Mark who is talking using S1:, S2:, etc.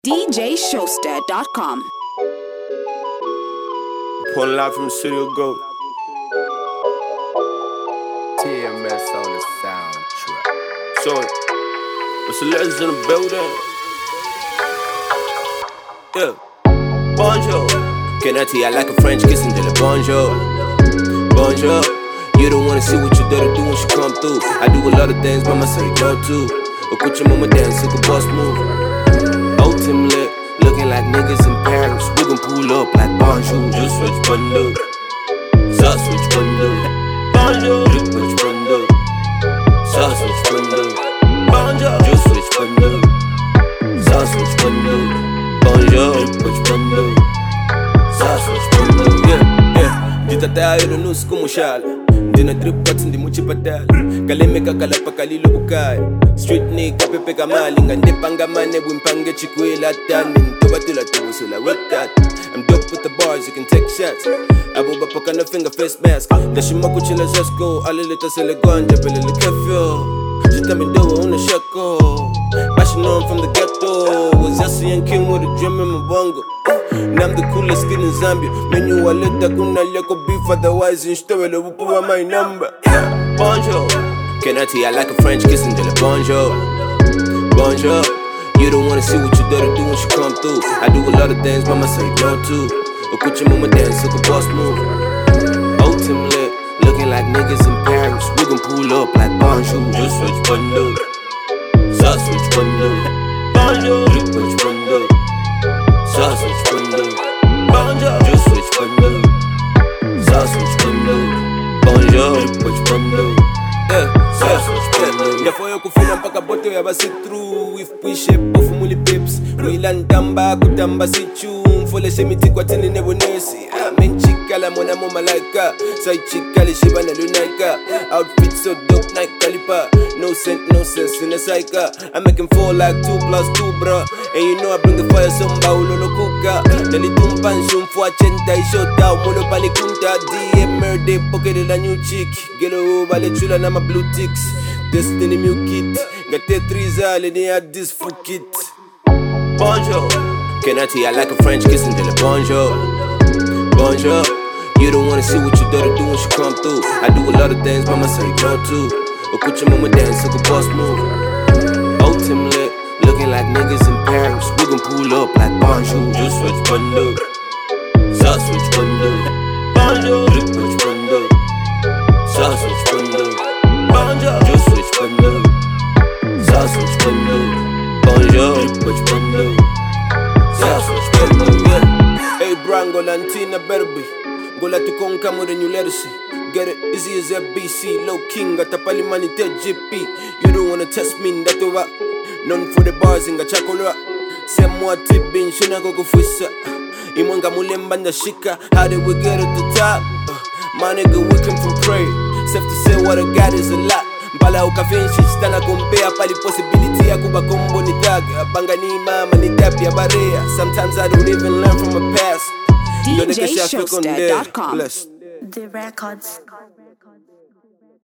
S1: DJShowster.com.
S2: Pulling out from the city of Goat. TMS on the soundtrack. So, what's the legends in the building? Yeah. Bonjour. Can I tell you I like a French kissing till the bonjour? Bonjour. You don't wanna see what you gotta do when she come through. I do a lot of things by myself, go too. Put your mama dance, like a boss move. Ultimate, looking like niggas in Paris. We gon' pull up like bonjour. Just switch bundle. Sauce switch bundle. Bonjour. Look which bundle. Sauce switch bundle. Bonjour. Just switch bundle. Sauce switch bundle. Bonjour. Look which bundle. Sauce switch bundle. Yeah, yeah. Ditata yo no como shala. Dina drip cuts ndi muchipatala. Kalemeka kalapa kalilo bukaya. Street nigga pepe kamali ngande pangamane wimpange chikwela tani ntobatula tubusula rock that. I'm dope with the bars, you can take shots. Abuba paka na finger face mask. Dashima kuchila zasko, alilita sele gwanja belele kefyo. She tell me do it on the shako. Bashing on from the ghetto. Was Yassi and King with a drum in my bongo. Now I'm the coolest kid in Zambia. Menu waleta kuna leko beef, otherwise in store le wupuwa my number. Bonjour. Can I tell you I like a French kissing till the bonjour? Bonjour. You don't wanna see what you gotta do when she come through. I do a lot of things by myself, go too. Put your mama dance, like a boss move. Ultimate, looking like niggas in Paris. We gon' pull up like bonjour. Just switch bundle. Sauce switch bundle. Bonjour. Look which bundle. Sauce switch bundle. Bonjour. Just switch bundle. Sauce switch bundle. Bonjour. Look which bundle. Yafoyo kufuna mpaka boto ya basi true. If push up of muli pips. Wilan tamba kutamba sichu. Mfole semiti kwa tini nebo nesi. Menchika la mona mo malaika. Say chika li shiba na lunaika. Outfit so dope Nike caliper. No sense in a psycha. I make him fall like 2 plus 2 bro. And you know I bring the fire somba ulolo kuka. Dali tumpan shumfu achenta ishota. Mono panikunta DMR de pocket la new chick. Gelo vale chula na ma blue ticks. Destiny milk kit. Got the 3 zale ni had this full kit. Bonjour. Can I tell you I like a French kissing till the bonjour? Bonjour. You don't wanna see what you gotta do when she come through. I do a lot of things by myself, go too. Put your mama dance, like a boss move. Ultimate, looking like niggas in Paris. We gon' pull up like bonjour. Just switch bundle. Sauce switch bundle. Bonjour. Look which bundle. Sauce switch bundle. Bonjour. Just switch bundle. Sauce switch bundle. Bonjour. Look which bundle. Sauce switch bundle. Yeah. Hey Brango Lantina Berby. Gola to conca more than you let us see. Get it easy as FBC. Low king got a palimani te GP. You don't wanna test me in that over. None for the bars in Gachakola. Same more tipping, Shina go fuisa. Imonga mulembanda shika. How did we get at the top? My nigga, we come from pray. Safe to say what I got is a lot. Bala ukafinshi, stana compare pali possibility ya kuba kombo ni tag. Banga ni mama ni tapi ya barea. Sometimes I don't even learn from my past.
S1: DJShowster.com.
S2: Blessed.
S3: The records.